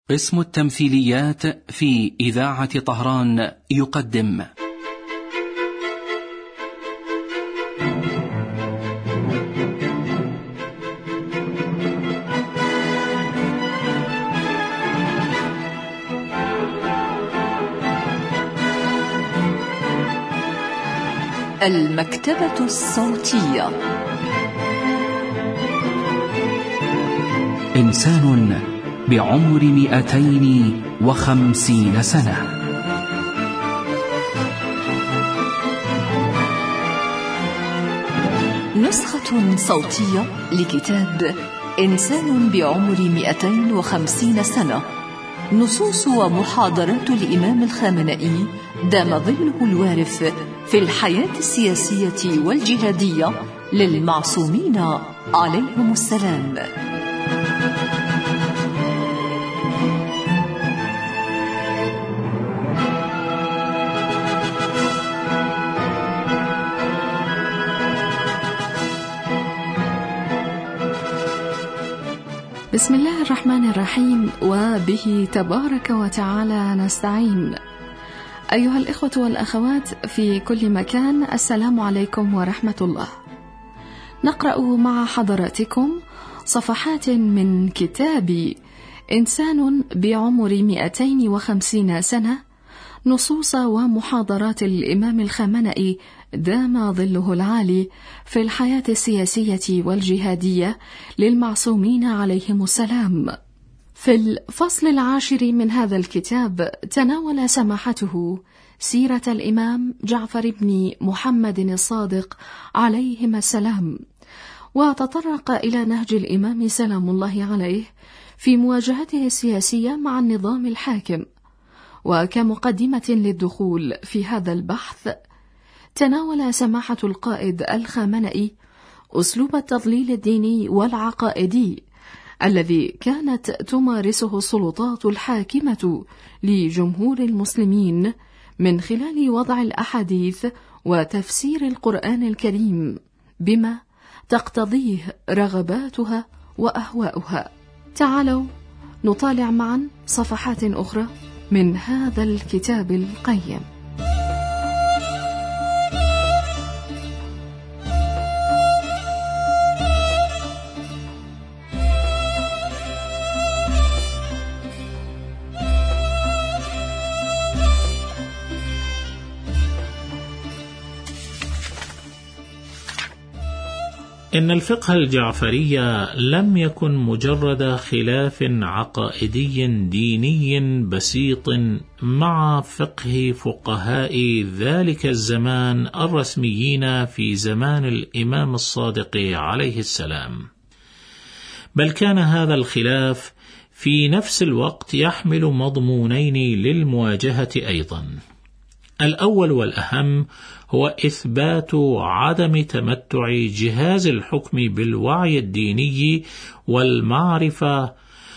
قسم التمثيليات في إذاعة طهران يقدم المكتبة الصوتية. إنسان بعمر 250 سنة. نسخة صوتية لكتاب إنسان بعمر 250 سنة، نصوص ومحاضرات الإمام الخامنئي دام ظله الوارث في الحياة السياسية والجهادية للمعصومين عليهم السلام. بسم الله الرحمن الرحيم، وبه تبارك وتعالى نستعين. أيها الإخوة والأخوات في كل مكان، السلام عليكم ورحمة الله. نقرأ مع حضراتكم صفحات من كتاب إنسان بعمر 250 سنة، نصوص ومحاضرات الإمام الخامنئي دام ظله العالي في الحياة السياسية والجهادية للمعصومين عليهم السلام. في الفصل 10 من هذا الكتاب تناول سماحته سيرة الإمام جعفر بن محمد الصادق عليهما السلام، وتطرق إلى نهج الإمام سلام الله عليه في مواجهته السياسية مع النظام الحاكم. وكمقدمة للدخول في هذا البحث، تناول سماحة القائد الخامنئي أسلوب التضليل الديني والعقائدي الذي كانت تمارسه السلطات الحاكمة لجمهور المسلمين من خلال وضع الأحاديث وتفسير القرآن الكريم بما تقتضيه رغباتها وأهواؤها. تعالوا نطالع معا صفحات أخرى من هذا الكتاب القيم. إن الفقه الجعفري لم يكن مجرد خلاف عقائدي ديني بسيط مع فقه فقهاء ذلك الزمان الرسميين في زمان الإمام الصادق عليه السلام، بل كان هذا الخلاف في نفس الوقت يحمل مضمونين للمواجهة أيضا. الأول والأهم هو إثبات عدم تمتع جهاز الحكم بالوعي الديني والمعرفة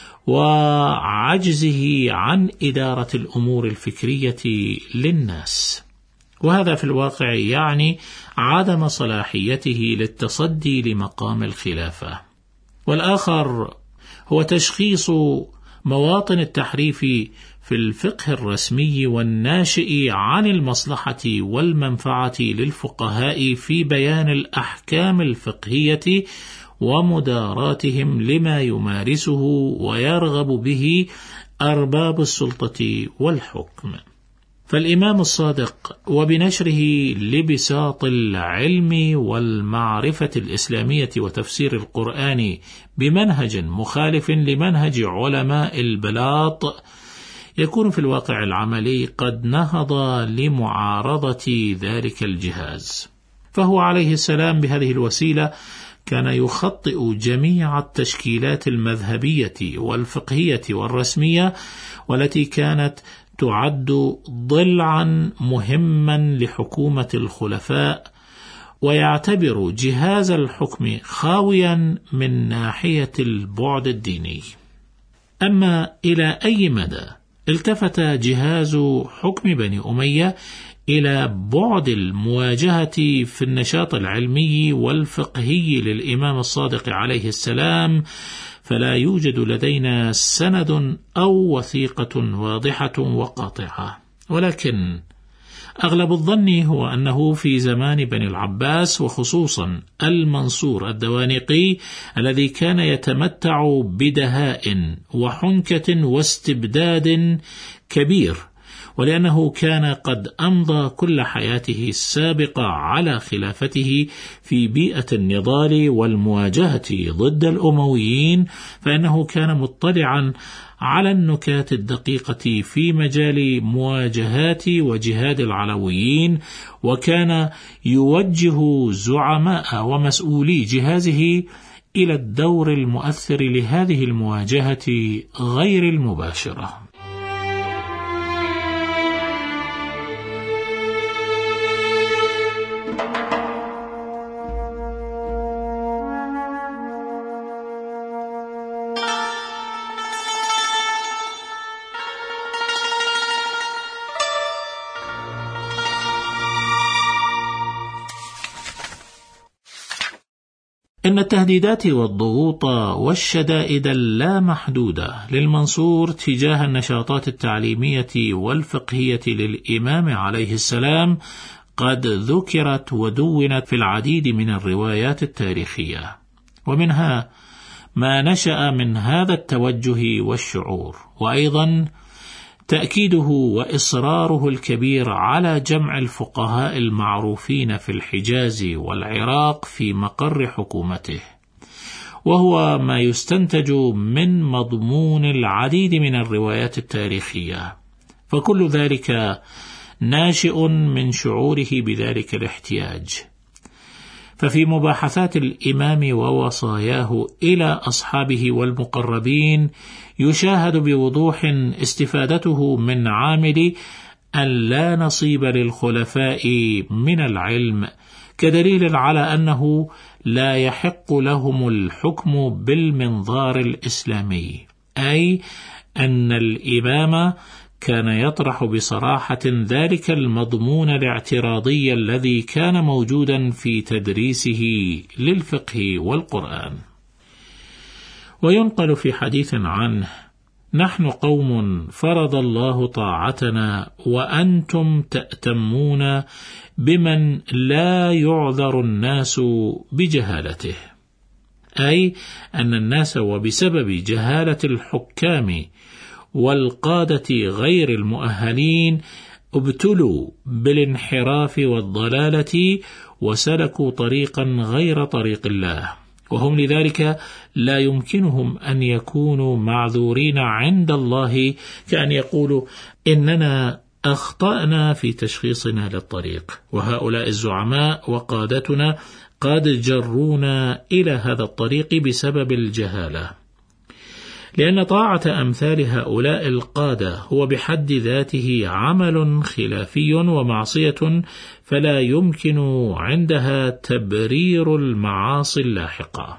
وعجزه عن إدارة الأمور الفكرية للناس، وهذا في الواقع يعني عدم صلاحيته للتصدي لمقام الخلافة. والآخر هو تشخيص مواطن التحريف في الفقه الرسمي والناشئ عن المصلحة والمنفعة للفقهاء في بيان الأحكام الفقهية ومداراتهم لما يمارسه ويرغب به أرباب السلطة والحكم. فالإمام الصادق وبنشره لبساط العلم والمعرفة الإسلامية وتفسير القرآن بمنهج مخالف لمنهج علماء البلاط يكون في الواقع العملي قد نهض لمعارضة ذلك الجهاز. فهو عليه السلام بهذه الوسيلة كان يخطئ جميع التشكيلات المذهبية والفقهية والرسمية والتي كانت تعد ضلعا مهما لحكومة الخلفاء، ويعتبر جهاز الحكم خاويا من ناحية البعد الديني. أما إلى أي مدى التفت جهاز حكم بني أمية إلى بعد المواجهة في النشاط العلمي والفقهي للإمام الصادق عليه السلام، فلا يوجد لدينا سند أو وثيقة واضحة وقاطعة، ولكن أغلب الظن هو أنه في زمان بني العباس، وخصوصا المنصور الدوانقي الذي كان يتمتع بدهاء وحنكة واستبداد كبير، ولأنه كان قد أمضى كل حياته السابقة على خلافته في بيئة النضال والمواجهة ضد الأمويين، فإنه كان مطلعا على النكات الدقيقة في مجال مواجهات وجهاد العلويين، وكان يوجه زعماء ومسؤولي جهازه إلى الدور المؤثر لهذه المواجهة غير المباشرة. إن التهديدات والضغوط والشدائد اللامحدودة للمنصور تجاه النشاطات التعليمية والفقهية للإمام عليه السلام قد ذكرت ودونت في العديد من الروايات التاريخية، ومنها ما نشأ من هذا التوجه والشعور، وأيضا تأكيده وإصراره الكبير على جمع الفقهاء المعروفين في الحجاز والعراق في مقر حكومته، وهو ما يستنتج من مضمون العديد من الروايات التاريخية، فكل ذلك ناشئ من شعوره بذلك الاحتياج. ففي مباحثات الإمام ووصاياه إلى أصحابه والمقربين يشاهد بوضوح استفادته من عامل أن لا نصيب للخلفاء من العلم، كدليل على أنه لا يحق لهم الحكم بالمنظار الإسلامي، أي أن الإمام كان يطرح بصراحة ذلك المضمون الاعتراضي الذي كان موجودا في تدريسه للفقه والقرآن. وينقل في حديث عنه: نحن قوم فرض الله طاعتنا وأنتم تأتمون بمن لا يعذر الناس بجهالته، أي أن الناس وبسبب جهالة الحكام والقادة غير المؤهلين ابتلوا بالانحراف والضلالة وسلكوا طريقا غير طريق الله، وهم لذلك لا يمكنهم أن يكونوا معذورين عند الله، كأن يقولوا إننا أخطأنا في تشخيصنا للطريق، وهؤلاء الزعماء وقادتنا قد جرونا إلى هذا الطريق بسبب الجهالة. لأن طاعة أمثال هؤلاء القادة هو بحد ذاته عمل خلافي ومعصية، فلا يمكن عندها تبرير المعاصي اللاحقة.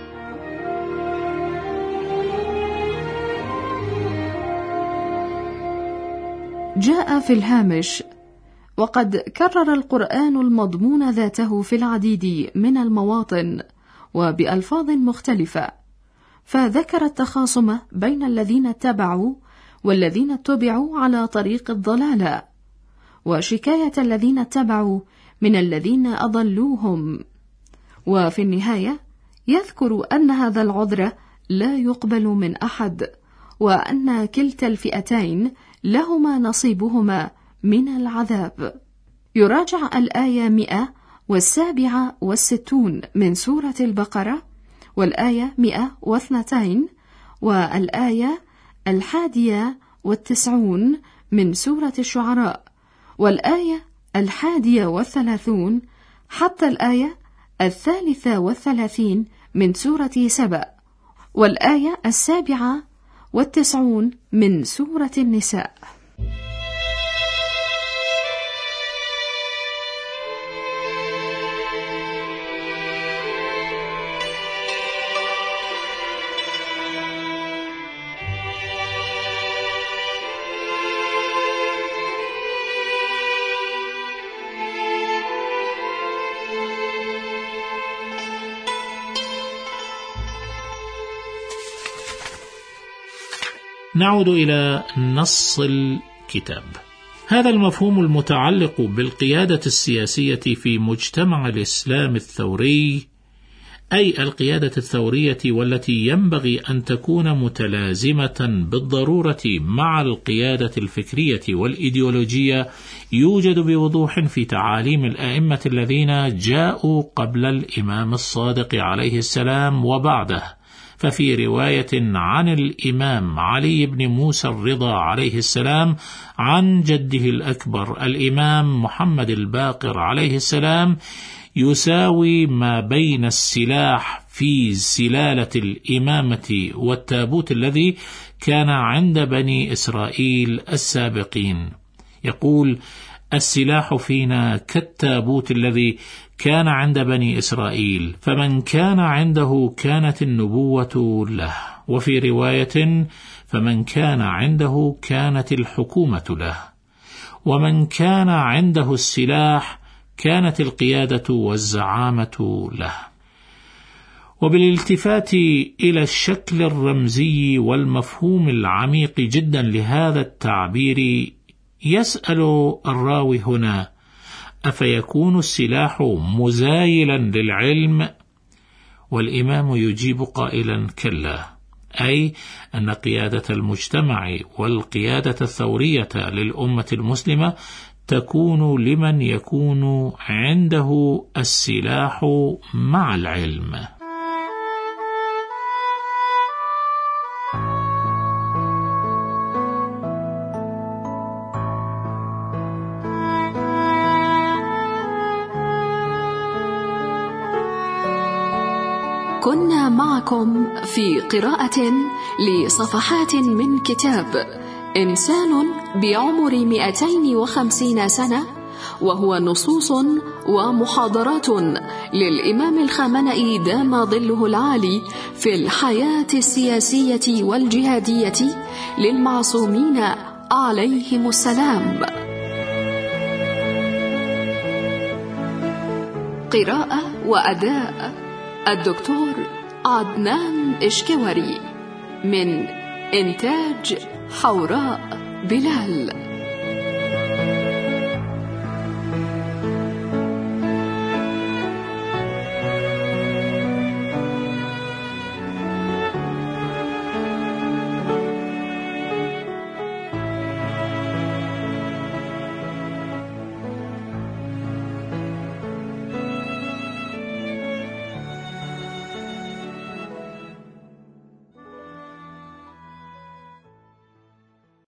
جاء في الهامش: وقد كرر القرآن المضمون ذاته في العديد من المواطن وبألفاظ مختلفة، فذكر التخاصم بين الذين اتبعوا والذين اتبعوا على طريق الضلالة، وشكاية الذين اتبعوا من الذين أضلوهم، وفي النهاية يذكر أن هذا العذر لا يقبل من أحد، وأن كلتا الفئتين لهما نصيبهما من العذاب. يراجع الآية 167 من سورة البقرة، والآية 102، والآية 91 من سورة الشعراء، والآية 31 حتى الآية 33 من سورة سبأ، والآية 97 من سورة النساء. نعود إلى نص الكتاب. هذا المفهوم المتعلق بالقيادة السياسية في مجتمع الإسلام الثوري، أي القيادة الثورية والتي ينبغي أن تكون متلازمة بالضرورة مع القيادة الفكرية والإيديولوجية، يوجد بوضوح في تعاليم الأئمة الذين جاءوا قبل الإمام الصادق عليه السلام وبعده. ففي رواية عن الإمام علي بن موسى الرضا عليه السلام عن جده الأكبر الإمام محمد الباقر عليه السلام، يساوي ما بين السلاح في سلالة الإمامة والتابوت الذي كان عند بني إسرائيل السابقين. يقول: السلاح فينا كالتابوت الذي كان عند بني إسرائيل، فمن كان عنده كانت النبوة له. وفي رواية: فمن كان عنده كانت الحكومة له، ومن كان عنده السلاح كانت القيادة والزعامة له. وبالالتفات إلى الشكل الرمزي والمفهوم العميق جدا لهذا التعبير، يسأل الراوي هنا: أفيكون السلاح مزايلا للعلم؟ والإمام يجيب قائلا: كلا، أي أن قيادة المجتمع والقيادة الثورية للأمة المسلمة تكون لمن يكون عنده السلاح مع العلم. كنا معكم في قراءة لصفحات من كتاب إنسان بعمر 250 سنة، وهو نصوص ومحاضرات للإمام الخامنئي دام ظله العالي في الحياة السياسية والجهادية للمعصومين عليهم السلام. قراءة وأداء الدكتور عدنان إشكوري، من إنتاج حوراء بلال.